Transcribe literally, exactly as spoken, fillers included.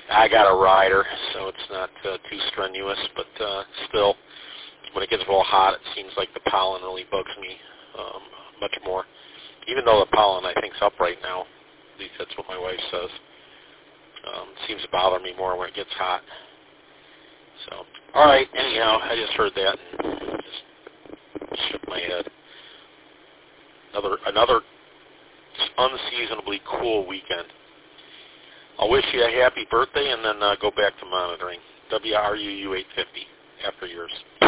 I got a rider, so it's not uh, too strenuous, but uh, still, when it gets real hot, it seems like the pollen really bugs me um, much more. Even though the pollen, I think, is up right now. At least that's what my wife says. Um, it seems to bother me more when it gets hot. So, all right, anyhow, I just heard that and just shook my head. Another, another unseasonably cool weekend. I'll wish you a happy birthday and then uh, go back to monitoring. W R U U eight fifty after yours.